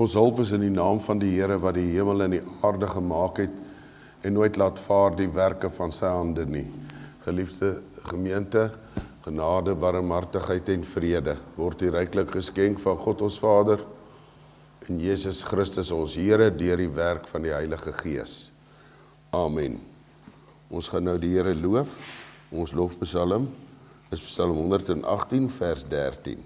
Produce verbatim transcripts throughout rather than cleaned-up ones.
Ons hulp is in die naam van die Here wat die hemel en die aarde gemaak het en nooit laat vaar die werke van sy hande nie. Geliefde gemeente, genade, barmhartigheid en vrede word die ryklik geskenk van God ons Vader en Jesus Christus ons Here deur die werk van die Heilige Gees. Amen. Ons gaan nou die Here loof. Ons lofpsalm is Psalm honderd agttien vers dertien.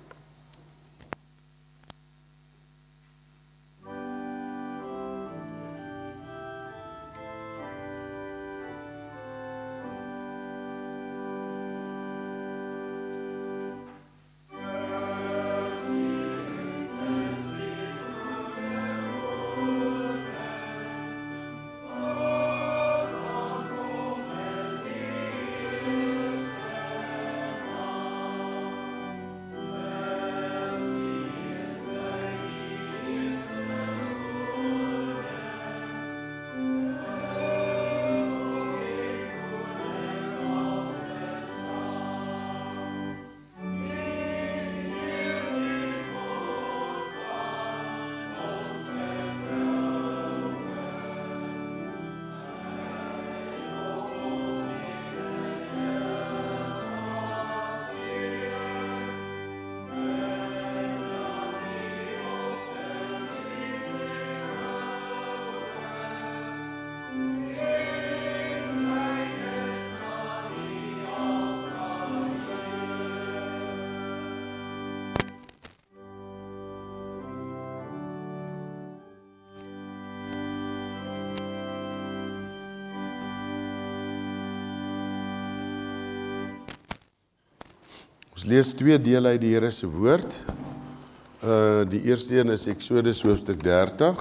Ons lees twee dele uit die Here se woord. Uh, die eerste een is Eksodus hoofstuk dertig.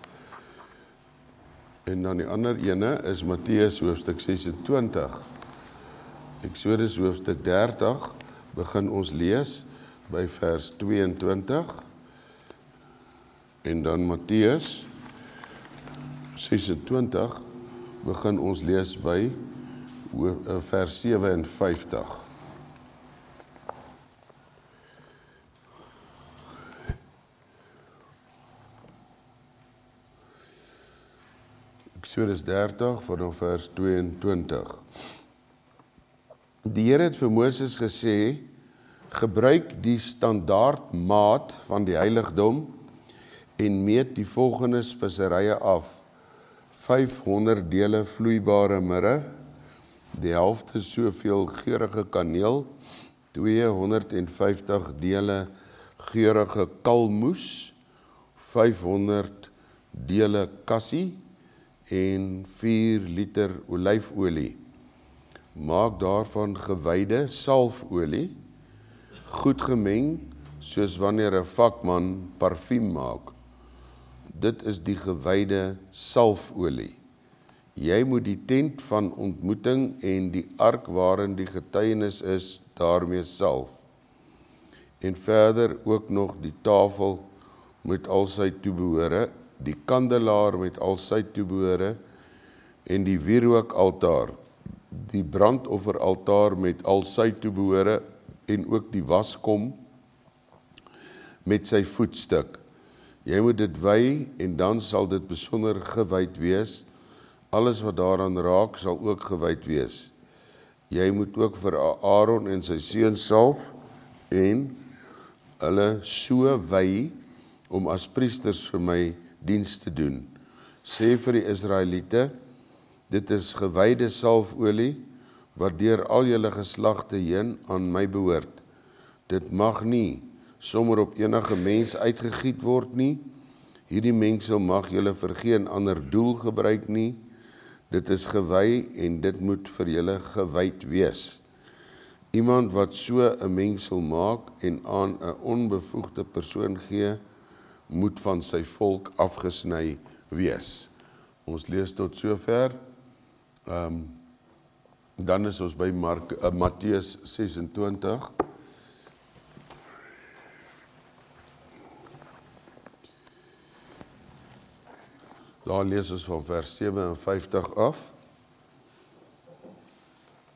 En dan die ander ene is Matteus hoofstuk sesentwintig. Eksodus hoofstuk dertig begin ons lees by vers tweeëntwintig. En dan Matteus sesentwintig begin ons lees by vers sewenvyftig. Eksodus dertig vanaf vers tweeëntwintig. Die Here het vir Moses gesê, gebruik die standaard maat van die heiligdom en meet die volgende speserye af. vyfhonderd dele vloeibare mirre, die helfte soveel geurige kaneel, tweehonderdvyftig dele geurige kalmoes, vyfhonderd dele kassie, en vier liter olyfolie. Maak daarvan gewyde salfolie, goed gemeng, soos wanneer 'n vakman parfuum maak. Dit is die gewyde salfolie. Jy moet die tent van ontmoeting en die ark waarin die getuienis is, daarmee salf. En verder ook nog die tafel met al sy toebehore, die kandelaar met al sy toebehore en die wierookaltaar, die brandofferaltaar met al sy toebehore en ook die waskom met sy voetstuk. Jy moet dit wy en dan sal dit besonder gewyd wees. Alles wat daaraan raak sal ook gewyd wees. Jy moet ook vir Aaron en sy seuns salf en hulle so wy om as priesters vir my diens te doen. Sê vir die Israeliete, dit is gewyde salfolie, wat deur al julle geslagte heen aan my behoort. Dit mag nie sommer op enige mens uitgegiet word nie. Hierdie mengsel mag julle vir geen ander doel gebruik nie. Dit is gewy en dit moet vir julle gewyd wees. Iemand wat so 'n mengsel maak en aan 'n onbevoegde persoon gee, moet van sy volk afgesny wees. Ons lees tot sover. Um, dan is ons by Mark, uh, Matteus sesentwintig. Daar lees ons van vers sewenvyftig af.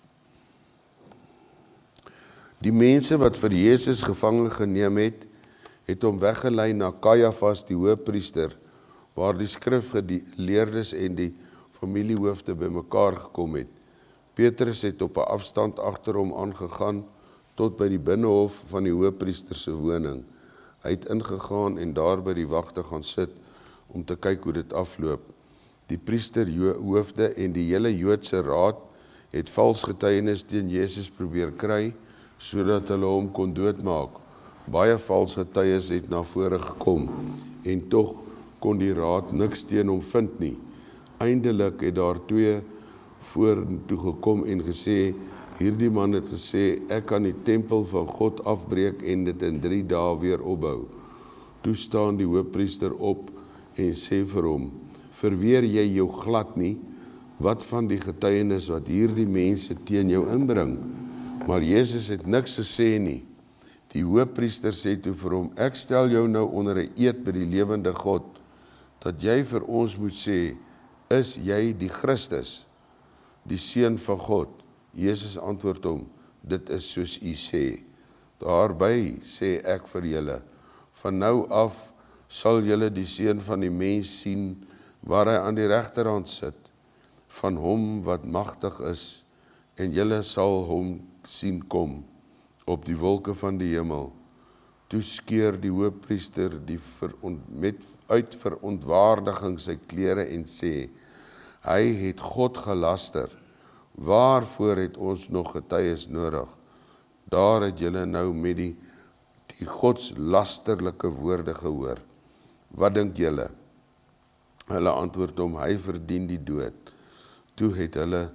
Die mense wat vir Jesus gevange geneem het, het hom weggelei na Kajafas die hoëpriester, waar die skrifgeleerdes en die familiehoofde bymekaar gekom het. Petrus het op 'n afstand agter hom aangegaan tot by die binnehof van die hoëpriester se woning. Hy het ingegaan en daar by die wagte gaan sit om te kyk hoe dit afloop. Die priesterhoofde en die hele Joodse raad het vals getuienis teen Jesus probeer kry, sodat hulle hom kon doodmaak. Baie vals getuies het na vore gekom, en tog kon die raad niks teen hom vind nie. Eindelik het daar twee vorentoe gekom en gesê, hierdie man het gesê, ek kan die tempel van God afbreek en dit in drie dae weer opbou. Toe staan die hoofpriester op en sê vir hom, verweer jy jou glad nie, wat van die getuienis wat hierdie mense teen jou inbring? Maar Jesus het niks gesê nie. Die hoofpriester sê toe vir hom, ek stel jou nou onder 'n eed by die lewende God, dat jy vir ons moet sê, is jy die Christus, die Seun van God? Jesus antwoord hom, dit is soos u sê. Daarby sê ek vir julle, van nou af sal julle die Seun van die mens sien, waar hy aan die regterhand sit, van hom wat magtig is, en julle sal hom sien kom, op die wolke van die hemel. Toe skeur die hoofpriester die veront, met uit verontwaardiging sy klere en sê, hy het God gelaster, waarvoor het ons nog getuies nodig? Daar het julle nou met die, die godslasterlike woorde gehoor. Wat dink julle? Hulle antwoord hom, hy verdien die dood. Toe het hulle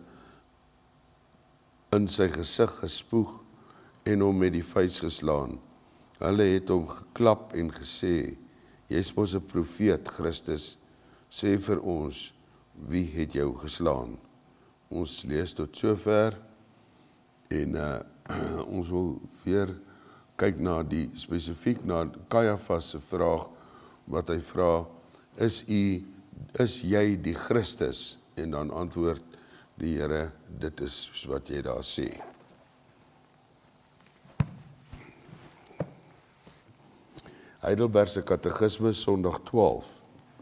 in sy gesig gespoeg en hom met die vuis geslaan. Hulle het hom geklap en gesê, jy's mos 'n profeet, Christus, sê vir ons, wie het jou geslaan? Ons lees tot sover en uh, ons wil weer kyk na die spesifiek na Kajafas se vraag wat hy vra, is u is jy die Christus? En dan antwoord die Here, dit is wat jy daar sê. Heidelbergse Katekismus Sondag twaalf.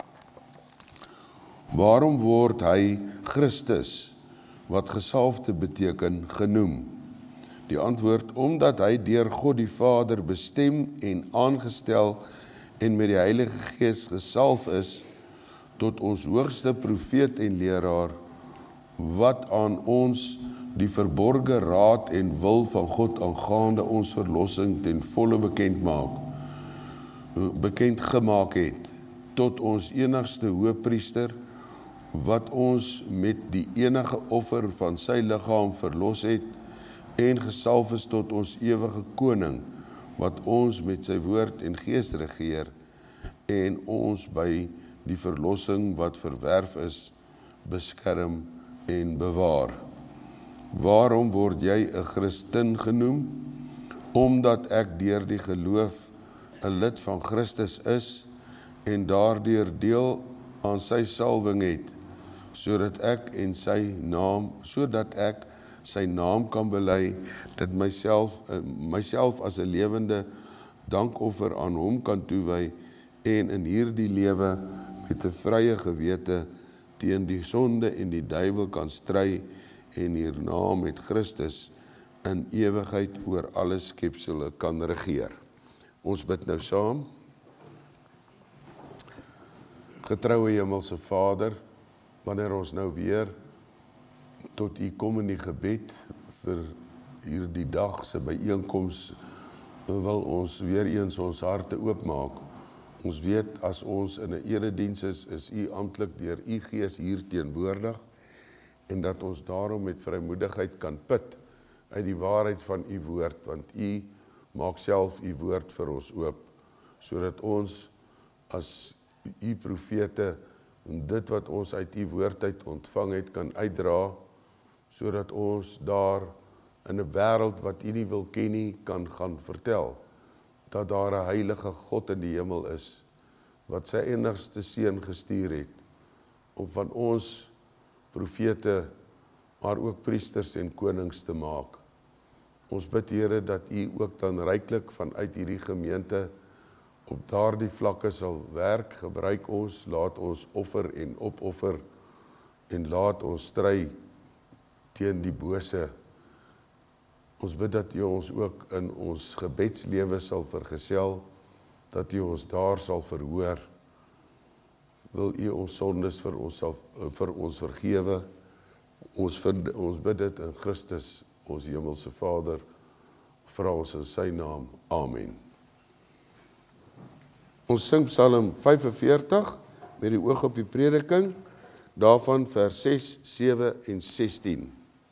Waarom word hy Christus, wat gesalfde beteken, genoem? Die antwoord, omdat hy deur God die Vader bestem en aangestel en met die Heilige Gees gesalf is, tot ons hoogste profeet en leraar, wat aan ons die verborge raad en wil van God aangaande ons verlossing ten volle bekend maak, bekend gemaak het, tot ons enigste hoëpriester, wat ons met die enige offer van sy liggaam verlos het, en gesalf is tot ons ewige koning, wat ons met sy woord en gees regeer, en ons by die verlossing wat verwerf is, beskerm en bewaar. Waarom word jy 'n Christen genoem? Omdat ek deur die geloof 'n lid van Christus is, en daardeur deel aan sy salwing het, sodat ek en sy naam, sodat ek sy naam kan bely, dat myself, myself as 'n lewende dankoffer aan hom kan toewy, en in hierdie lewe met 'n vrye gewete teen die sonde en die duiwel kan stry, en hierna met Christus in ewigheid oor alle skepsele kan regeer. Ons bid nou saam. Getroue Hemelse Vader, wanneer ons nou weer tot U kom in die gebed vir hierdie dag se byeenkoms, wil ons weer eens ons harte oopmaak. Ons weet as ons in 'n erediens is, is U amptelik deur U Gees hier teenwoordig, en dat ons daarom met vrymoedigheid kan put uit die waarheid van U woord, want U maak self U woord vir ons oop, sodat ons as U profete en dit wat ons uit U woord uit ontvang het kan uitdra, sodat ons daar in 'n wêreld wat U nie wil ken nie, kan gaan vertel dat daar 'n heilige God in die hemel is, wat sy enigste seun gestuur het, om van ons profete, maar ook priesters en konings te maak. Ons bid, Here, dat U ook dan ryklik vanuit hierdie gemeente op daardie vlakke sal werk, gebruik ons, laat ons offer en opoffer, en laat ons stry teen die bose. Ons bid dat U ons ook in ons gebedslewe sal vergesel, dat U ons daar sal verhoor. Wil U ons sondes vir ons, sal, vir ons vergewe. Ons, vind, ons bid dit in Christus, ons hemelse Vader, vra ons in sy naam. Amen. Ons sing Psalm vyfenveertig, met die oog op die prediking, daarvan vers ses, sewe en sestien.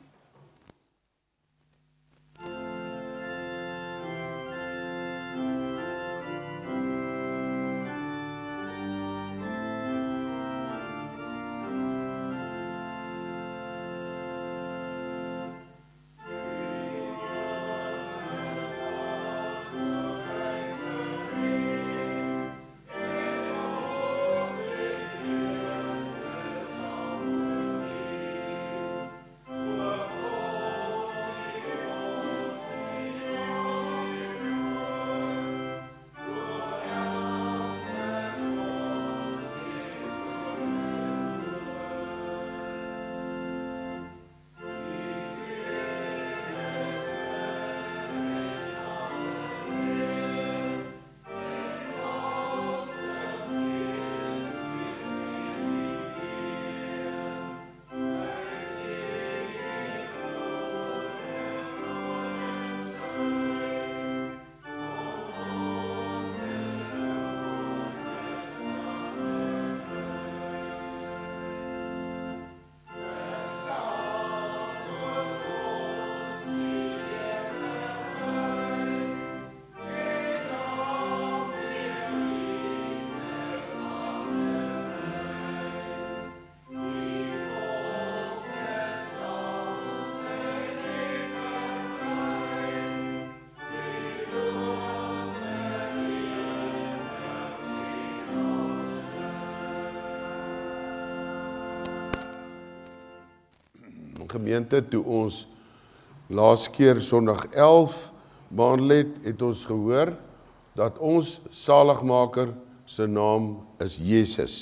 Gemeente, toe ons laas keer Sondag elf behandel het, het ons gehoor dat ons saligmaker se naam is Jesus.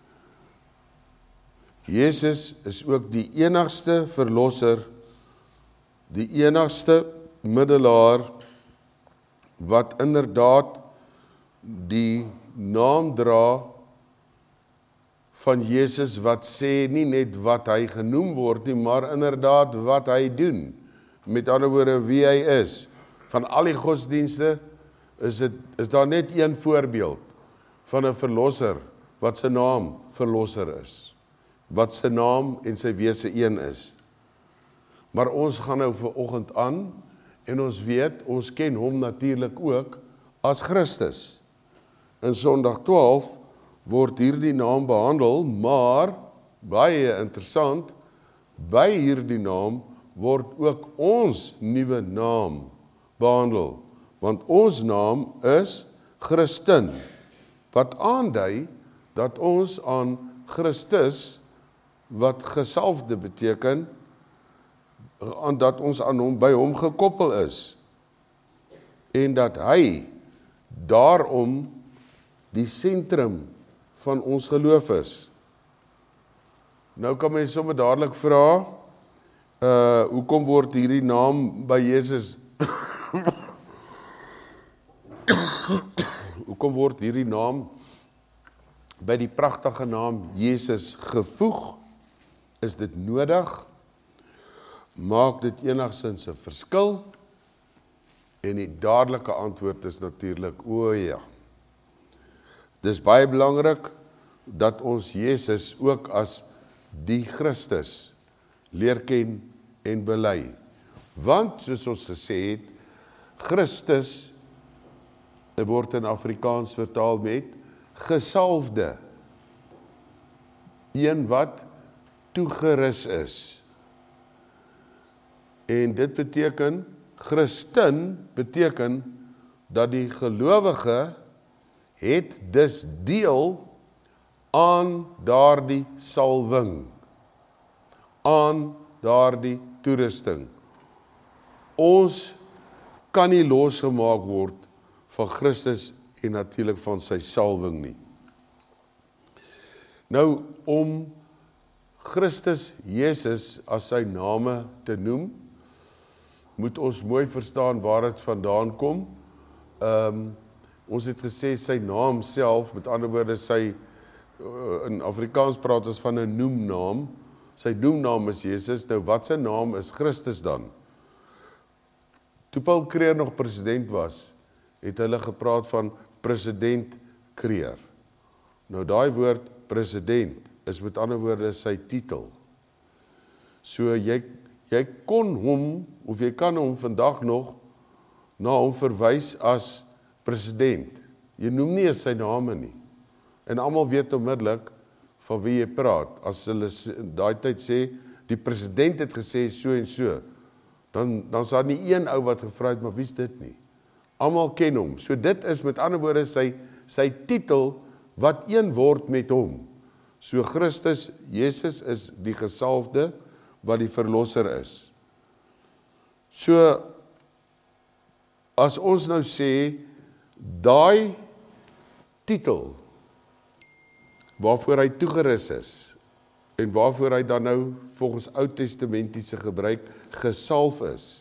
Jesus is ook die enigste verlosser, die enigste middelaar wat inderdaad die naam dra van Jesus wat sê nie net wat hy genoem word nie, maar inderdaad wat hy doen. Met ander woorde wie hy is. Van al die godsdienste is, het, is daar net een voorbeeld van 'n verlosser wat sy naam verlosser is. Wat sy naam en sy wese een is. Maar ons gaan nou vanoggend aan en ons weet, ons ken hom natuurlik ook as Christus. In Sondag twaalf word hierdie naam behandel, maar, baie interessant, by hierdie naam word ook ons nuwe naam behandel. Want ons naam is Christen, wat aandui dat ons aan Christus, wat gesalfde beteken, dat ons aan hom, by hom gekoppel is. En dat hy daarom die sentrum van ons geloof is. Nou kan mens sommer dadelik vra, uh, hoekom word hierdie naam by Jesus, hoekom word hierdie naam by die pragtige naam Jesus gevoeg? Is dit nodig? Maak dit enigstens 'n verskil? En die dadelike antwoord is natuurlik, o ja. Dis baie belangrik dat ons Jesus ook as die Christus leer ken en bely. Want, soos ons gesê het, Christus word in Afrikaans vertaal met gesalfde. Een wat toegerus is. En dit beteken, Christen beteken dat die gelowige het dus deel aan daardie salwing, aan daardie toerusting. Ons kan nie losgemaak word van Christus en natuurlik van sy salwing nie. Nou, om Christus Jesus as sy name te noem, moet ons mooi verstaan waar dit vandaan kom. Um, ons het gesê sy naam self, met ander woorde sy, uh, in Afrikaans praat ons van 'n noemnaam, sy noemnaam is Jesus. Nou wat sy naam is Christus dan? Toe Paul Creer nog president was, het hulle gepraat van president Creer. Nou daai woord president is met ander woorde sy titel. So jy, jy kon hom, of jy kan hom vandag nog, na hom verwys as president. Jy noem nie eens sy name nie. En almal weet onmiddellik van wie jy praat. As hulle daai tyd sê, die president het gesê so en so, dan, dan is daar nie een ou wat gevra het, maar wie is dit nie? Almal ken hom. So dit is met ander woorde sy, sy titel, wat een word met hom. So Christus, Jesus is die gesalfde, wat die verlosser is. So, as ons nou sê, daai titel, waarvoor hy toegerus is, en waarvoor hy dan nou, volgens Oud-testamentiese gebruik, gesalf is,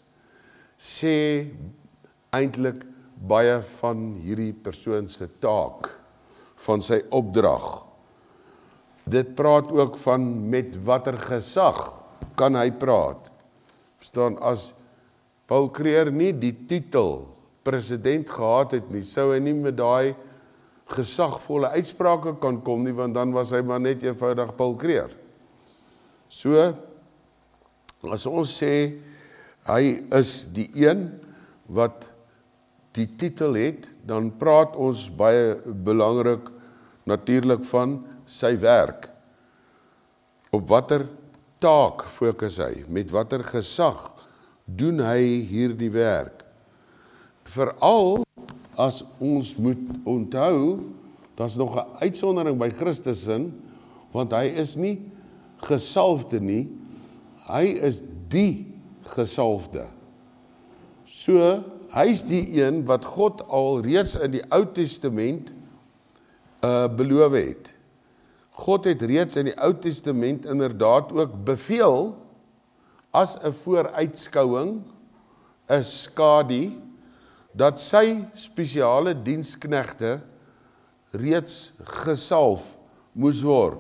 sê eintlik baie van hierdie persoon se taak, van sy opdrag. Dit praat ook van met watter gesag kan hy praat. Verstaan, as Paul Creer nie die titel president gehad het nie, sou hy nie met daai gesagvolle uitsprake kan kom nie, want dan was hy maar net eenvoudig Paul Creer. So, as ons sê, hy is die een wat die titel het, dan praat ons baie belangrik natuurlik van sy werk. Op watter taak fokus hy, met watter gesag doen hy hierdie werk. Veral as ons moet onthou, dat is nog 'n uitsondering by Christus in, want hy is nie gesalfde nie, hy is die gesalfde. So, hy is die een wat God al reeds in die Ou Testament uh, beloof het. God het reeds in die Ou Testament inderdaad ook beveel, as 'n vooruitskouing, 'n skadu, dat sy spesiale diensknegte reeds gesalf moes word.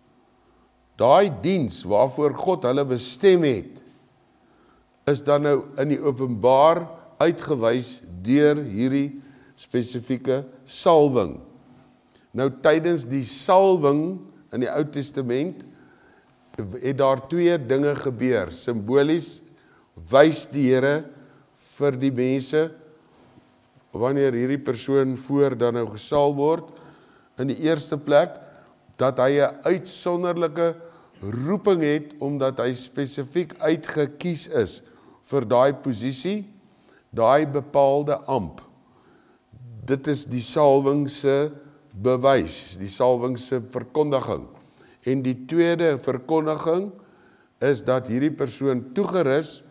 Daai diens waarvoor God hulle bestem het, is dan nou in die openbaar uitgewys deur hierdie spesifieke salwing. Nou tydens die salwing in die Ou Testament het daar twee dinge gebeur. Simbolies wys die Here vir die mense wanneer hierdie persoon voor dan nou gesalf word. In die eerste plek dat hy 'n uitsonderlike roeping het omdat hy spesifiek uitgekies is vir daai posisie, daai bepaalde amp. Dit is die salwing se bewys, die salwing se verkondiging. En die tweede verkondiging is dat hierdie persoon toegerus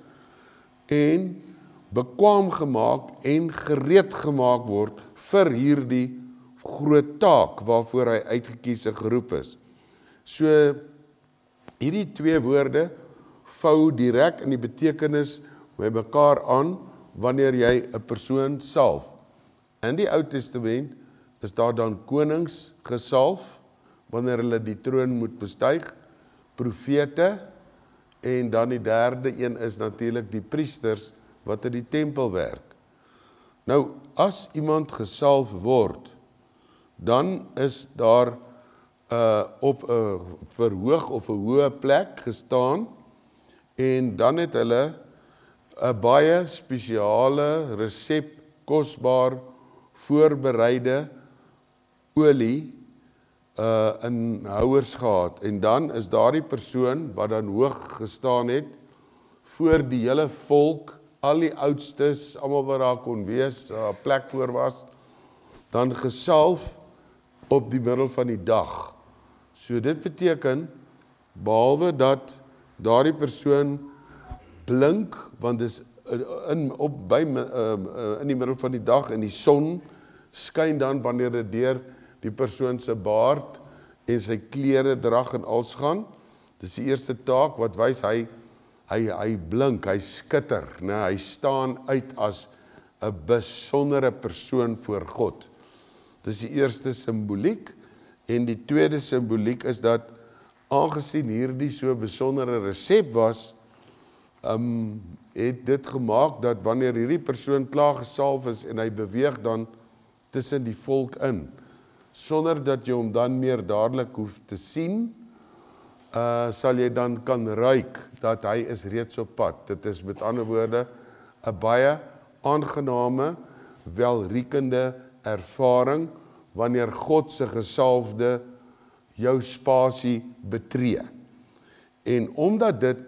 en bekwaam gemaak en gereed gemaak word vir hierdie groot taak waarvoor hy uitgekies en geroep is. So hierdie twee woorde vou direk in die betekenis by mekaar aan wanneer jy 'n persoon salf. In die Ou Testament is daar dan konings gesalf wanneer hulle die troon moet bestyg, profete, en dan die derde een is natuurlik die priesters wat in die tempel werk. Nou, as iemand gesalf word, dan is daar uh, op 'n verhoog of 'n hoë plek gestaan, en dan het hulle 'n baie spesiale resep, kosbaar, voorbereide olie uh, in houers gehad. En dan is daardie persoon wat dan hoog gestaan het, voor die hele volk, al die oudstes, almal wat daar kon wees, 'n uh, plek voor was, dan gesalf op die middel van die dag. So dit beteken, behalwe dat daardie persoon blink, want dis in, op, by, uh, in die middel van die dag, in die son, skyn dan wanneer dit deur die persoon se baard en sy klere drag en als gaan. Dis die eerste taak wat wys hy hy hy blink, hy skitter, né? Hy staan uit as 'n besondere persoon voor God. Dis die eerste simboliek en die tweede simboliek is dat aangesien hierdie so besondere resep was, um, het dit gemaak dat wanneer hierdie persoon klaar gesalf is en hy beweeg dan tussen die volk in, sonder dat jy hom dan meer dadelik hoef te sien, uh, sal jy dan kan ruik dat hy is reeds op pad. Dit is met ander woorde 'n baie aangename, welriekende ervaring wanneer God se gesalfde jou spasie betree. En omdat dit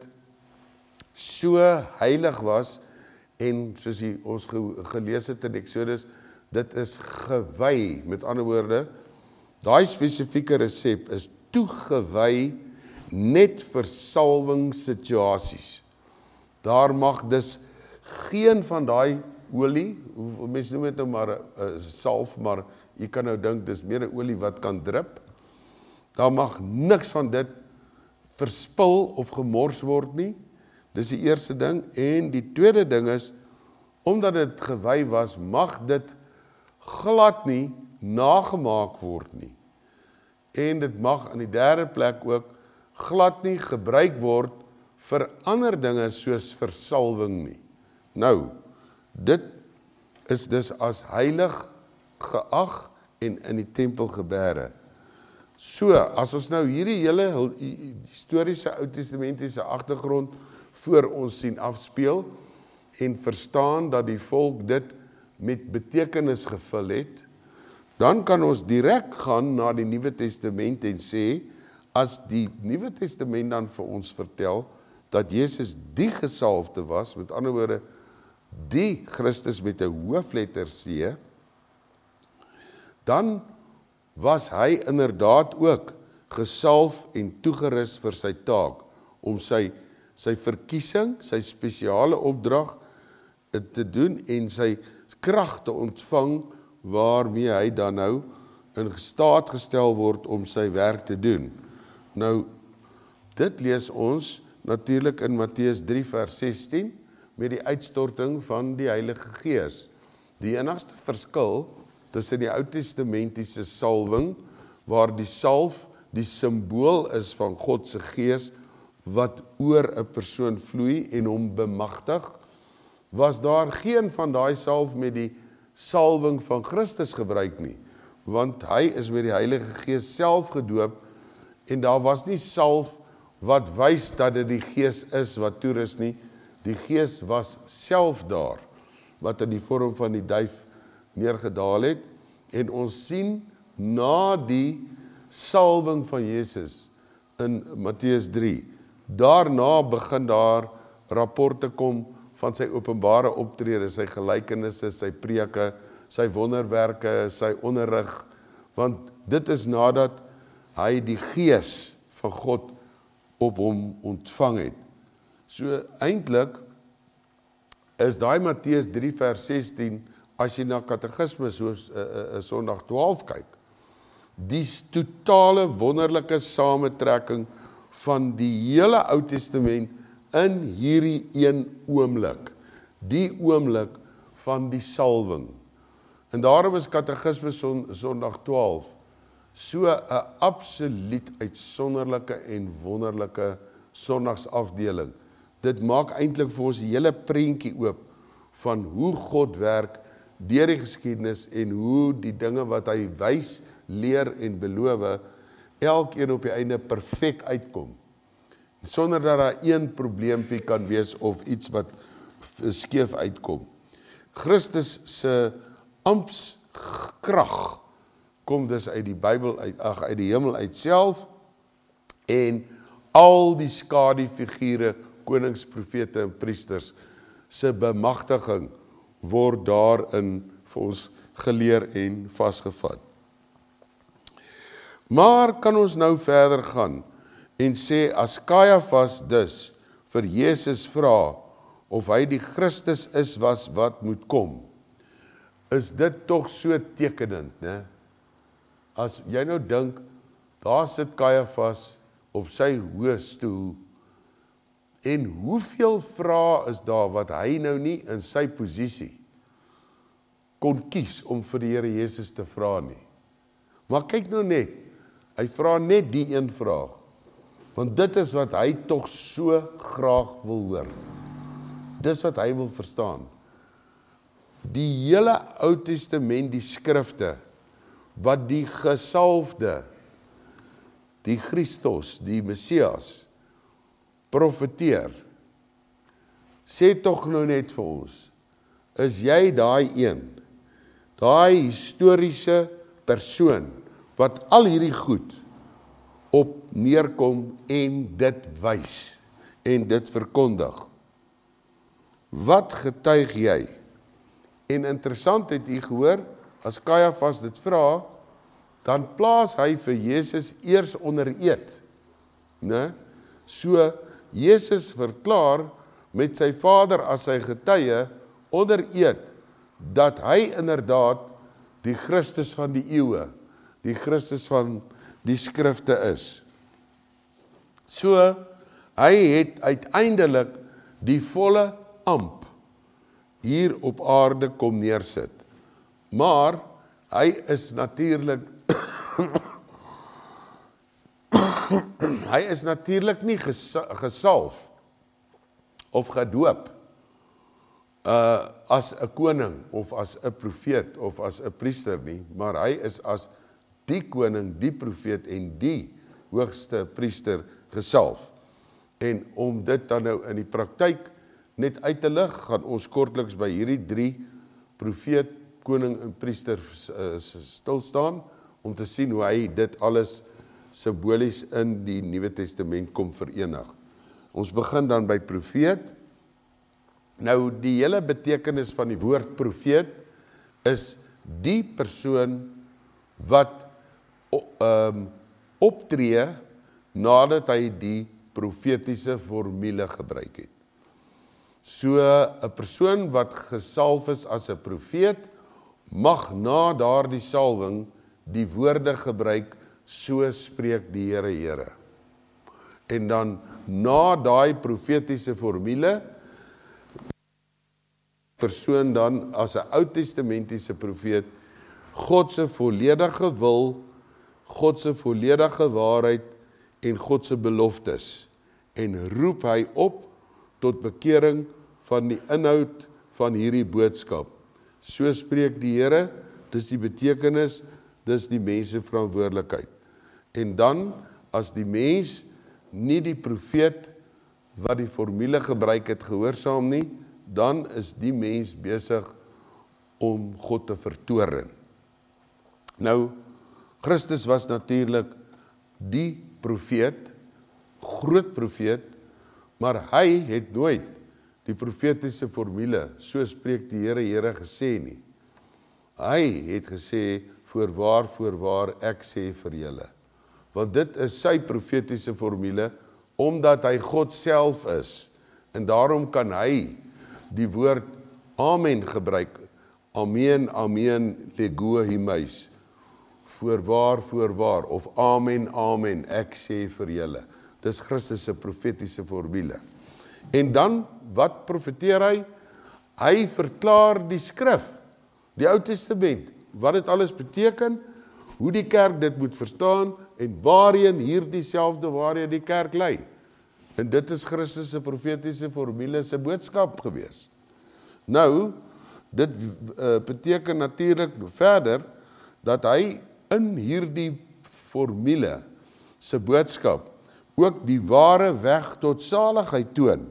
so heilig was en soos die, ons ge, gelees het in Exodus, dit is gewy, met ander woorde, daai spesifieke resep is toegewy net vir salwingssituasies. Daar mag dus geen van daai olie, mense noem dit nou maar uh, salf, maar jy kan nou dink, dis meer 'n olie wat kan drup. Daar mag niks van dit verspil of gemors word nie. Dis die eerste ding. En die tweede ding is, omdat dit gewy was, mag dit glad nie nagemaak word nie. En dit mag aan die derde plek ook glad nie gebruik word vir ander dinge soos versalwing nie. Nou, dit is dus as heilig geag en in die tempel gebeere. So, as ons nou hierdie hele historiese Ou Testamentiese agtergrond voor ons sien afspeel en verstaan dat die volk dit met betekenis gevul het, dan kan ons direk gaan na die Nuwe Testament en sê, as die Nuwe Testament dan vir ons vertel, dat Jesus die gesalfde was, met ander woorde, die Christus met 'n hoofletter C, dan was hy inderdaad ook gesalf en toegerus vir sy taak, om sy, sy verkiesing, sy spesiale opdrag te doen en sy krag te ontvang, waarmee hy dan nou in staat gestel word om sy werk te doen. Nou, dit lees ons natuurlik in Matteus drie vers sestien, met die uitstorting van die Heilige Gees. Die enigste verskil tussen die Ou Testamentiese salwing, waar die salf die simbool is van God se Gees, wat oor 'n persoon vloei en hom bemagtig, was daar geen van daai salf met die salwing van Christus gebruik nie, want hy is met die Heilige Gees self gedoop, en daar was nie salf wat wys dat dit die Gees is wat toerus nie, die Gees was self daar, wat in die vorm van die duif neergedaal het, en ons sien na die salwing van Jesus in Matteus drie, daarna begin daar rapporte kom van sy openbare optrede, sy gelykenisse, sy preke, sy wonderwerke, sy onderrig, want dit is nadat hy die Gees van God op hom ontvang het. So eintlik is daai Matteus drie vers sestien, as jy na katekismes soos uh, uh, Sondag twaalf kyk, die totale wonderlike samentrekking van die hele Ou Testament in hierdie een oomblik, die oomblik van die salwing. En daarom is katekismes son, Sondag twaalf so 'n absoluut uitsonderlike en wonderlike sondagsafdeling. Dit maak eintlik vir ons die hele prentjie oop van hoe God werk deur die geskiedenis en hoe die dinge wat hy wys, leer en beloof, elkeen op die einde perfek uitkom. Sonder dat daar een probleempie kan wees of iets wat skeef uitkom. Christus se amptskrag kom dus uit die Bybel uit, ag uit die hemel uit self, en al die skadufigure, konings, profete en priesters se bemagtiging word daarin vir ons geleer en vasgevat. Maar kan ons nou verder gaan en sê, as Kajafas dus vir Jesus vra of hy die Christus is was wat moet kom, is dit tog so tekenend, né? As jy nou dink, daar sit Caiaphas op sy hoë stoel, en hoeveel vrae is daar wat hy nou nie in sy posisie kon kies om vir die Here Jesus te vra nie. Maar kyk nou net, hy vra net die een vraag, want dit is wat hy tog so graag wil hoor. Dis wat hy wil verstaan. Die hele Ou Testament, die skrifte, wat die gesalfde, die Christus, die Messias, profeteer, sê tog nou net vir ons, is jy daai een, daai historiese persoon, wat al hierdie goed op neerkom en dit wys, en dit verkondig. Wat getuig jy? En interessant het jy gehoor, as Caiaphas dit vra, dan plaas hy vir Jesus eers onder eed. Ne? So, Jesus verklaar met sy Vader as sy getuie onder eed, dat hy inderdaad die Christus van die eeue, die Christus van die skrifte is. So, hy het uiteindelik die volle amp hier op aarde kom neersit. Maar, hy is natuurlik hy is natuurlik nie gesalf of gedoop uh, as 'n koning of as 'n profeet of as 'n priester nie, maar hy is as die koning, die profeet en die hoogste priester gesalf. En om dit dan nou in die praktyk net uit te lig, gaan ons kortliks by hierdie drie profeet, koning en priester uh, stil staan, om te sien hoe hy dit alles simbolies in die Nuwe Testament kom verenig. Ons begin dan by profeet. Nou, die hele betekenis van die woord profeet is die persoon wat um, optree nadat hy die profetiese formule gebruik het. So, 'n persoon wat gesalf is as 'n profeet, mag na daardie salwing die woorde gebruik, so spreek die Here Here. En dan na daai profetiese formule, persoon dan as 'n Oud-testamentiese profeet, God se volledige wil, God se volledige waarheid en God se beloftes, en roep hy op tot bekering van die inhoud van hierdie boodskap. So spreek die Here, dis die betekenis, dis die mense verantwoordelikheid. En dan, as die mens nie die profeet wat die formule gebruik het gehoorsaam nie, dan is die mens besig om God te vertoren. Nou, Christus was natuurlik die profeet, groot profeet, maar hy het nooit die profetiese formule, so spreek die Here Here gesê nie. Hy het gesê, voorwaar, voorwaar, ek sê vir julle. Want dit is sy profetiese formule, omdat hy God self is. En daarom kan hy die woord amen gebruik. Amen, amen, lego himeis. Voorwaar, voorwaar, of amen, amen, ek sê vir julle. Dis Christus se profetiese formule. En dan, wat profeteer hy? Hy verklaar die skrif, die Ou Testament, wat dit alles beteken, hoe die kerk dit moet verstaan, en waarheen hierdie selfde waarheen die kerk lei. En dit is Christus se profetiese formule se boodskap gewees. Nou, dit uh, beteken natuurlik verder, dat hy in hierdie formule se boodskap ook die ware weg tot saligheid toon,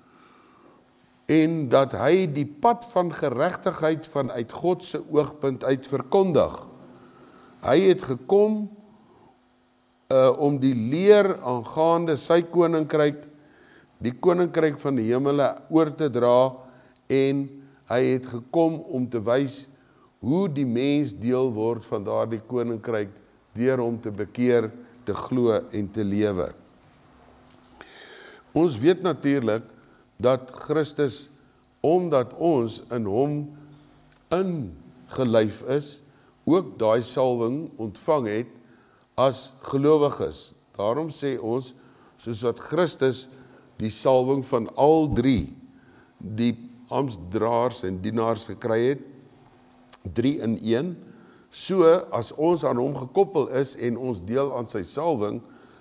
en dat hy die pad van geregtigheid vanuit God se oogpunt uit verkondig. Hy het gekom uh, om die leer aangaande sy koninkryk, die koninkryk van die hemele oor te dra, en hy het gekom om te wys hoe die mens deel word van daardie koninkryk, deur hom te bekeer, te glo en te lewe. Ons weet natuurlik dat Christus, omdat ons in hom in gelyf is, ook daai salwing ontvang het as gelowiges. Daarom sê ons, soos wat Christus die salwing van al drie, die amptdraers en dienaars gekry het, drie in een, so as ons aan hom gekoppel is en ons deel aan sy salwing,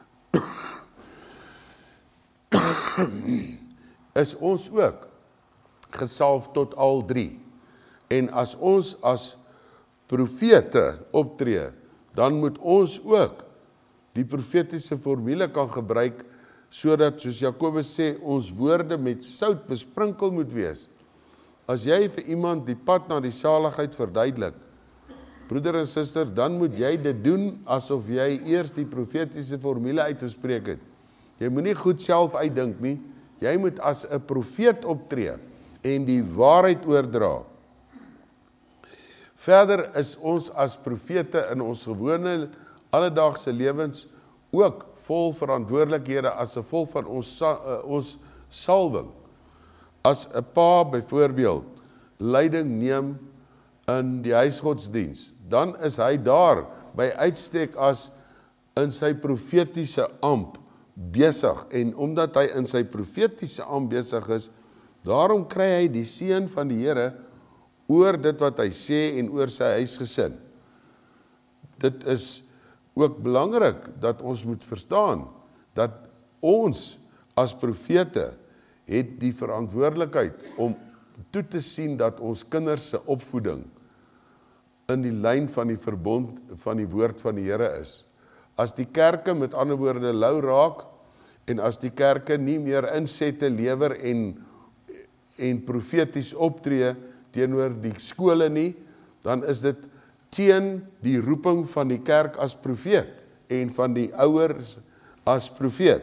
is ons ook gesalf tot al drie. En as ons as profete optree, dan moet ons ook die profetiese formule kan gebruik, sodat, soos Jakobus sê, ons woorde met sout besprinkel moet wees. As jy vir iemand die pad na die saligheid verduidelik, broeder en suster, dan moet jy dit doen asof jy eers die profetiese formule uitgespreek het. Jy moet nie goed self uitdink nie, jy moet as 'n profeet optree en die waarheid oordra. Verder is ons as profete in ons gewone alledaagse lewens ook vol verantwoordelikhede as gevolg van ons, uh, ons salwing. As 'n pa byvoorbeeld leiding neem in die huisgodsdiens, dan is hy daar by uitstek as in sy profetiese amp besig, en omdat hy in sy profetiese amp besig is, daarom kry hy die seën van die Here oor dit wat hy sê en oor sy huisgesin. Dit is ook belangrik dat ons moet verstaan, dat ons as profete het die verantwoordelikheid om toe te sien dat ons kinders se opvoeding in die lyn van die verbond van die woord van die Here is. As die kerke met ander woorde lou raak, en as die kerke nie meer insette lewer en, en profeties optree teenoor die skole nie, dan is dit teen die roeping van die kerk as profeet, en van die ouers as profeet.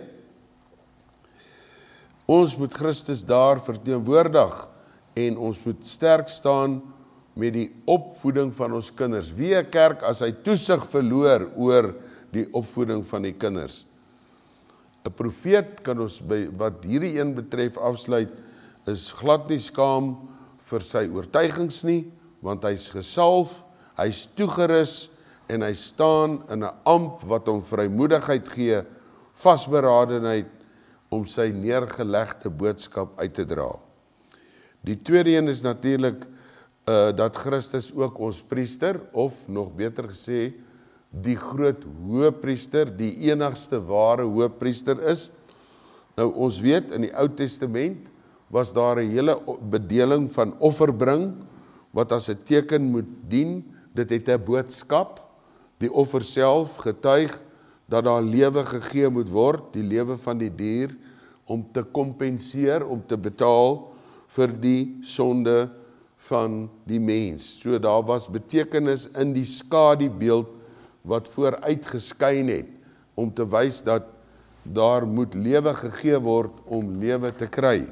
Ons moet Christus daar verteenwoordig, en ons moet sterk staan met die opvoeding van ons kinders. Wie 'n kerk as hy toesig verloor oor die opvoeding van die kinders? 'n Profeet kan ons, by wat hierdie een betref, afsluit, is glad nie skaam vir sy oortuigings nie, want hy's gesalf, hy's toegerus, en hy staan in 'n amp wat hom vrymoedigheid gee, vasberadenheid, om sy neergelegde boodskap uit te dra. Die tweede een is natuurlik uh, dat Christus ook ons priester, of nog beter gesê, die groot hoëpriester, die enigste ware hoëpriester is. Nou ons weet, in die Ou Testament was daar 'n hele bedeling van offerbring, wat as 'n teken moet dien. Dit het 'n boodskap, die offer self getuig dat daar lewe gegee moet word, die lewe van die dier, om te kompenseer, om te betaal vir die sonde van die mens. So daar was betekenis in die skadubeeld wat vooruit geskyn het, om te wys dat daar moet lewe gegee word om lewe te kry.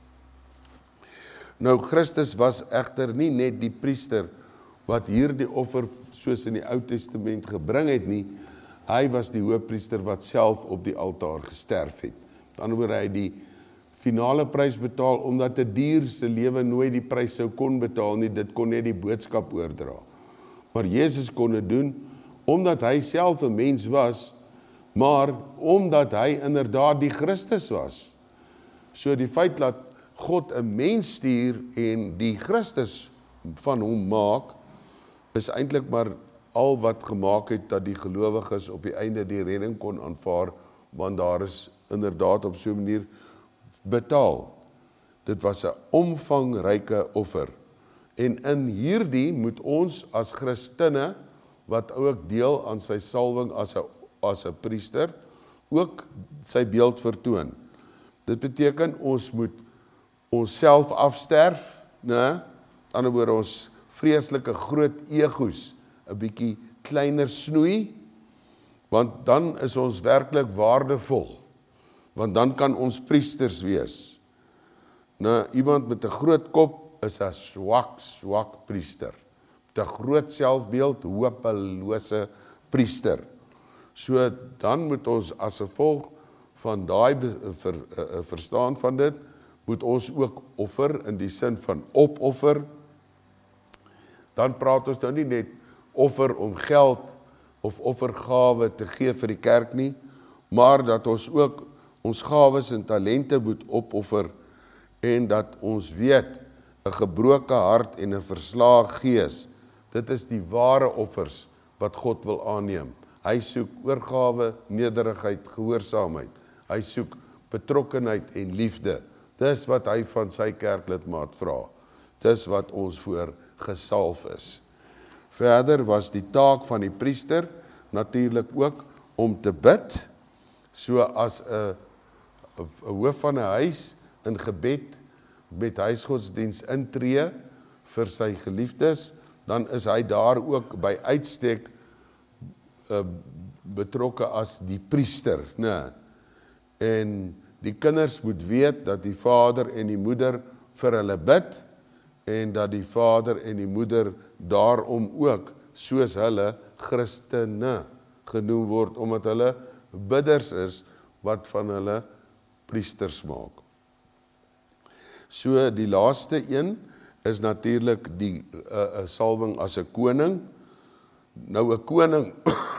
Nou Christus was egter nie net die priester wat hierdie offer soos in die Ou Testament gebring het nie, hy was die hoëpriester wat self op die altaar gesterf het. Met ander woorde, hy het die finale prys betaal, omdat 'n dier se lewe nooit die prys sou kon betaal nie, dit kon net die boodskap oordra. Maar Jesus kon dit doen, omdat hy self 'n mens was, maar omdat hy inderdaad die Christus was. So die feit dat God 'n mens stuur en die Christus van hom maak, is eintlik maar al wat gemaak het dat die gelowiges op die einde die redding kon aanvaar, want daar is inderdaad op so 'n manier betaal. Dit was 'n omvangryke offer. En in hierdie moet ons as Christene, wat ook deel aan sy salwing as 'n as 'n priester, ook sy beeld vertoon. Dit beteken ons moet onsself afsterf, né? Aan die ander woorde, ons vreeslike groot egos 'n bietjie kleiner snoei, want dan is ons werklik waardevol, want dan kan ons priesters wees. Nou, iemand met 'n groot kop is 'n swak, swak priester. Met 'n groot selfbeeld, hopelose priester. So dan moet ons as gevolg van daai ver, uh, verstaan van dit, moet ons ook offer in die sin van opoffer. dan praat ons nou nie net offer om geld of offergawe te gee vir die kerk nie, maar dat ons ook ons gawes en talente moet opoffer en dat ons weet, 'n gebroke hart en 'n verslae gees, dit is die ware offers wat God wil aanneem. Hy soek oorgawe, nederigheid, gehoorsaamheid. Hy soek betrokkenheid en liefde. Dis wat hy van sy kerklidmaat vra. Dis wat ons voor gesalf is. Verder was die taak van die priester natuurlik ook om te bid, so as 'n 'n hoof van 'n huis in gebed met huisgodsdiens intree vir sy geliefdes, dan is hy daar ook by uitstek uh, betrokke as die priester, né? En die kinders moet weet dat die vader en die moeder vir hulle bid en dat die vader en die moeder daarom ook soos hulle Christene genoem word, omdat hulle bidders is wat van hulle priesters maak. So die laaste een is natuurlik die uh, uh, salwing as 'n koning. Nou 'n koning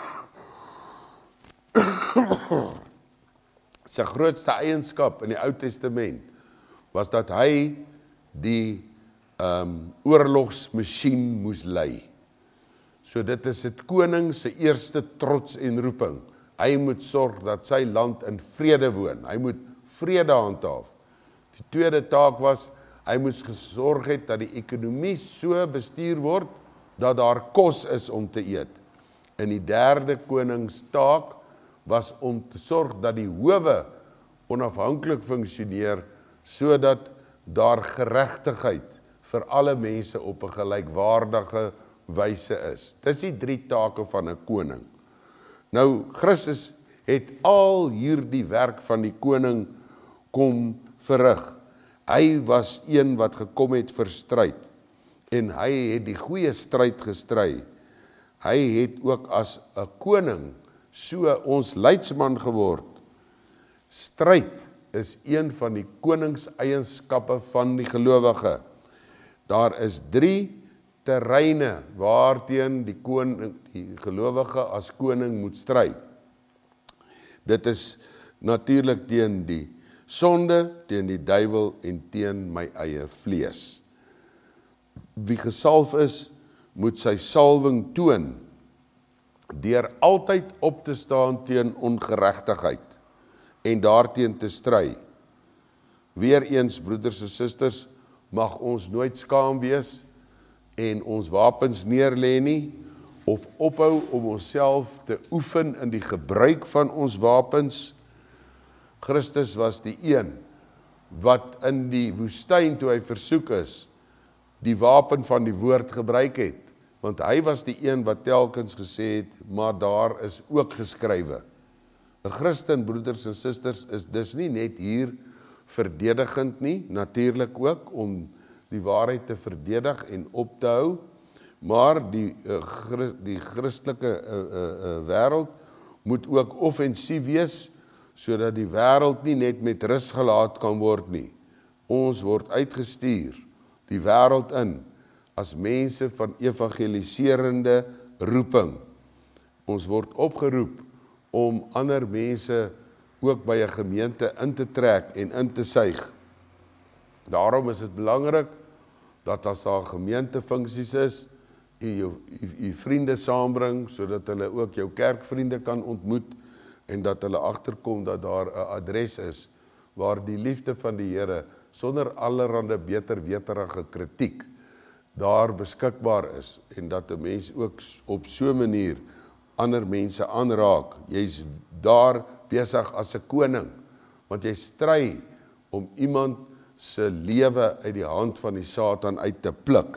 sy grootste eienskap in die Ou Testament was dat hy die um, oorlogsmasjien moes lei. So dit is het koning se eerste trots en roeping. Hy moet sorg dat sy land in vrede woon. Hy moet vrede handhaaf. Die tweede taak was, hy moes gesorg het dat die ekonomie so bestuur word, dat daar kos is om te eet. En die derde koningstaak was om te sorg dat die howe onafhanklik funksioneer, sodat daar geregtigheid vir alle mense op 'n gelykwaardige wyse is. Dis die drie take van 'n koning. Nou, Christus het al hierdie werk van die koning kom verrig. Hy was een wat gekom het vir stryd, en hy het die goeie stryd gestry. Hy het ook as 'n koning so ons leidsman geword. Stryd is een van die koningseienskappe van die gelowige. Daar is drie terreine waarteen die, koning, die gelowige as koning moet stry. Dit is natuurlik teen die sonde, teen die duiwel en teen my eie vlees. Wie gesalf is, moet sy salwing toon deur altyd op te staan teen ongeregtigheid en daarteen te stry. Weereens, broeders en susters, mag ons nooit skaam wees en ons wapens neerlê nie, of ophou om onsself te oefen in die gebruik van ons wapens. Christus was die een wat in die woestyn, toe hy versoek is, die wapen van die woord gebruik het, want hy was die een wat telkens gesê het, maar daar is ook geskrywe. 'n Christen, broeders en susters, is dis nie net hier verdedigend nie, natuurlik ook om die waarheid te verdedig en op te hou, maar die, uh, die Christelike uh, uh, uh, wêreld moet ook offensief wees, sodat die wêreld nie net met rus gelaat kan word nie. Ons word uitgestuur die wêreld in as mense van evangeliserende roeping. Ons word opgeroep om ander mense ook by 'n gemeente in te trek en in te suig. Daarom is dit belangrik dat as daar gemeentefunksies is, jy jou jy vriende saambring, sodat hulle ook jou kerkvriende kan ontmoet, en dat hulle agterkom dat daar 'n adres is, waar die liefde van die Here, sonder allerhande beterweterige kritiek, daar beskikbaar is, en dat 'n mens ook op so 'n manier ander mense aanraak. Jy's daar besig as 'n koning, want jy stry om iemand se lewe uit die hand van die Satan uit te pluk.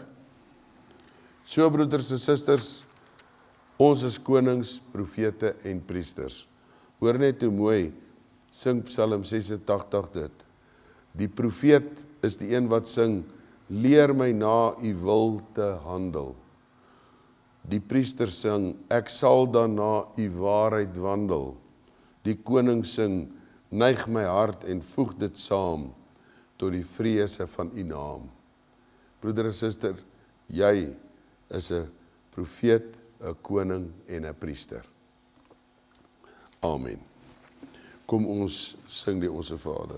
So, broeders en susters, ons is konings, profete en priesters. Hoor net hoe mooi sing Psalm sesentagtig dit. Die profeet is die een wat sing, leer my na u wil te handel. Die priester sing, ek sal dan na u waarheid wandel. Die koning sing, neig my hart en voeg dit saam tot die vrese van u naam. Broeder en suster, jy is 'n profeet, 'n koning en 'n priester. Amen. Kom ons sing die Onse Vader.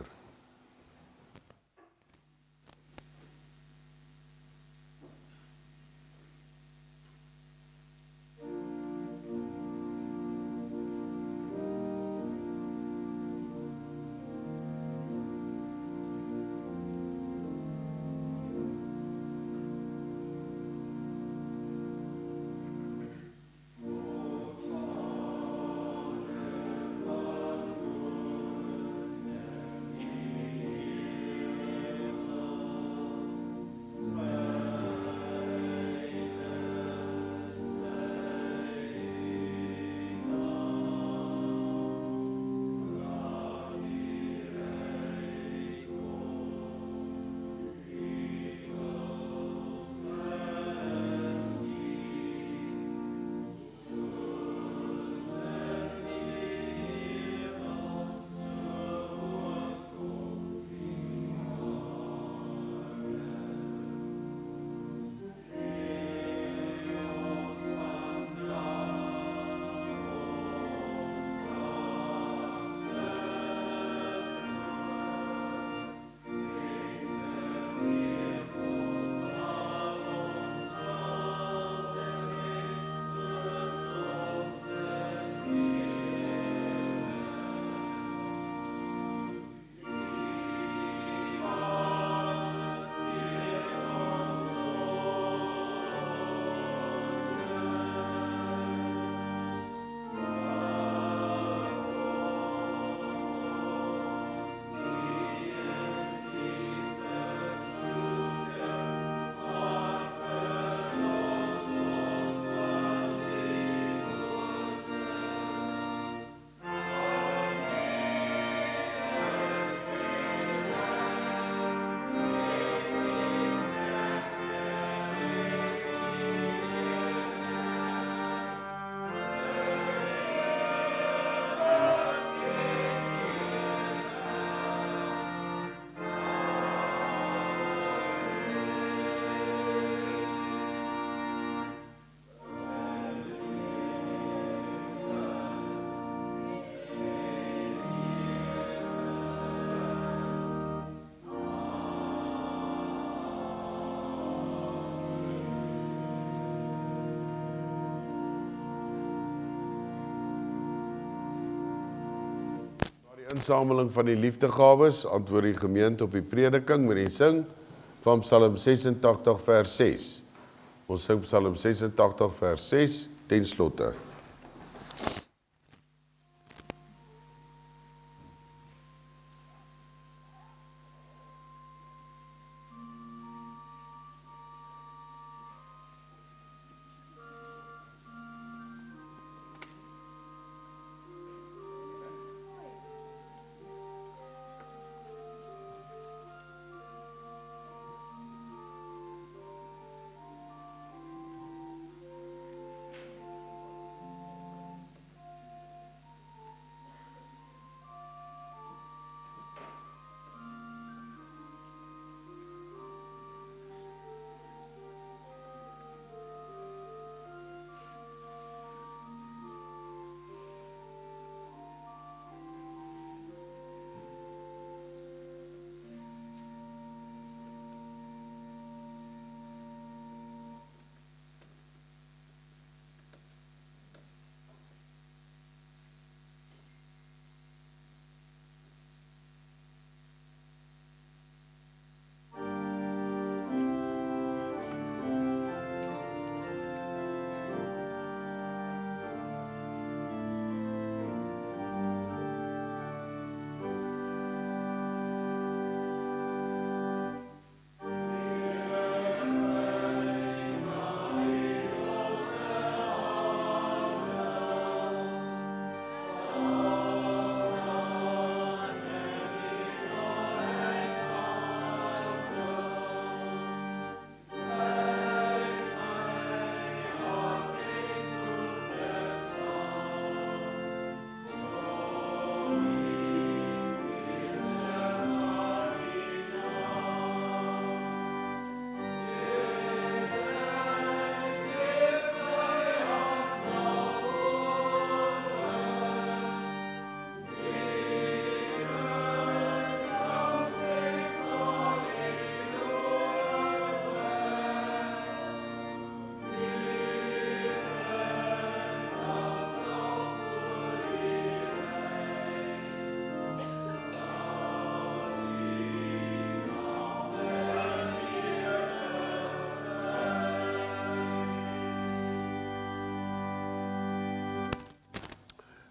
Insameling van die liefdegawes, antwoord die gemeente op die prediking met die sing van Psalm sesentagtig vers ses. Ons sing Psalm sesentagtig vers ses ten slotte.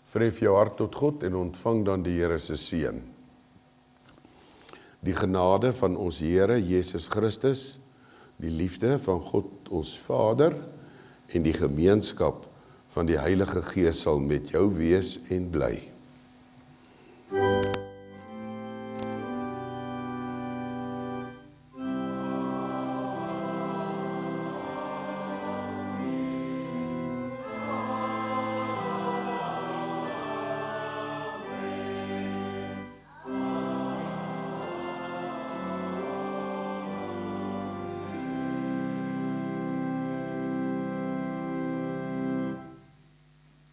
Verhef jou hart tot God en ontvang dan die Here se seën. Die genade van ons Here Jesus Christus, die liefde van God ons Vader en die gemeenskap van die Heilige Gees sal met jou wees en bly.